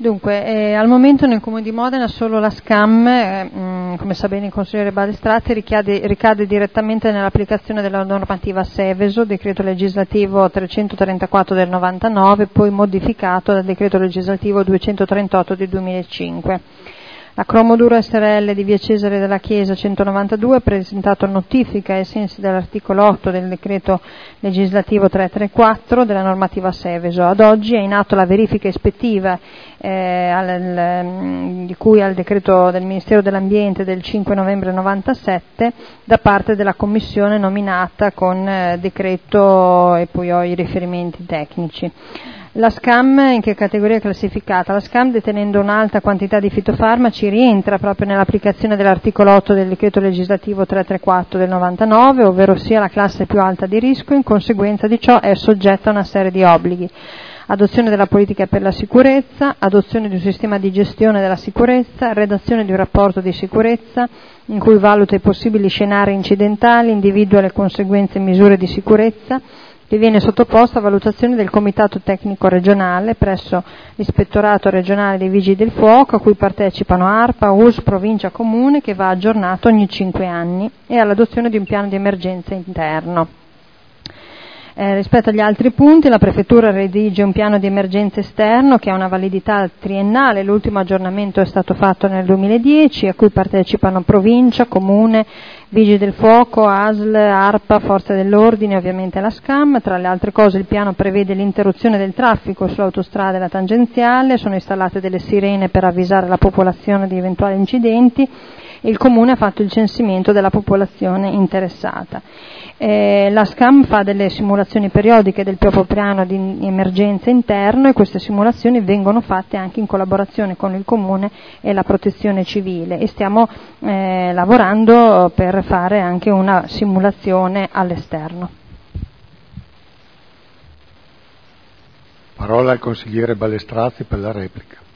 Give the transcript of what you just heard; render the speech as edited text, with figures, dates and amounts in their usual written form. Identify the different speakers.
Speaker 1: Dunque, al momento nel Comune di Modena solo la SCAM, come sa bene il consigliere Balestrazzi, ricade direttamente nell'applicazione della normativa Seveso, decreto legislativo 334 del 99, poi modificato dal decreto legislativo 238 del 2005. La Cromoduro SRL di via Cesare della Chiesa 192 ha presentato notifica ai sensi dell'articolo 8 del decreto legislativo 334 della normativa Seveso. Ad oggi è in atto la verifica ispettiva di cui al decreto del Ministero dell'Ambiente del 5 novembre 97 da parte della commissione nominata con decreto e poi ho i riferimenti tecnici. La SCAM in che categoria è classificata? La SCAM, detenendo un'alta quantità di fitofarmaci, rientra proprio nell'applicazione dell'articolo 8 del decreto legislativo 334 del 99, ovvero sia la classe più alta di rischio. In conseguenza di ciò è soggetta a una serie di obblighi: adozione della politica per la sicurezza, adozione di un sistema di gestione della sicurezza, redazione di un rapporto di sicurezza in cui valuta i possibili scenari incidentali, individua le conseguenze e misure di sicurezza, che viene sottoposta a valutazione del Comitato Tecnico Regionale presso l'Ispettorato Regionale dei Vigili del Fuoco, a cui partecipano ARPA, US, Provincia, Comune, che va aggiornato ogni 5 anni, e all'adozione di un piano di emergenza interno. Rispetto agli altri punti, la Prefettura redige un piano di emergenza esterno che ha una validità triennale, l'ultimo aggiornamento è stato fatto nel 2010, a cui partecipano Provincia, Comune, Vigili del Fuoco, ASL, ARPA, Forze dell'Ordine e ovviamente la SCAM. Tra le altre cose il piano prevede l'interruzione del traffico sull'autostrada e la tangenziale, sono installate delle sirene per avvisare la popolazione di eventuali incidenti e il Comune ha fatto il censimento della popolazione interessata. La SCAM fa delle simulazioni periodiche del proprio piano di emergenza interno e queste simulazioni vengono fatte anche in collaborazione con il Comune e la Protezione Civile, e stiamo lavorando per fare anche una simulazione all'esterno.
Speaker 2: Parola al consigliere Balestrazzi per la replica.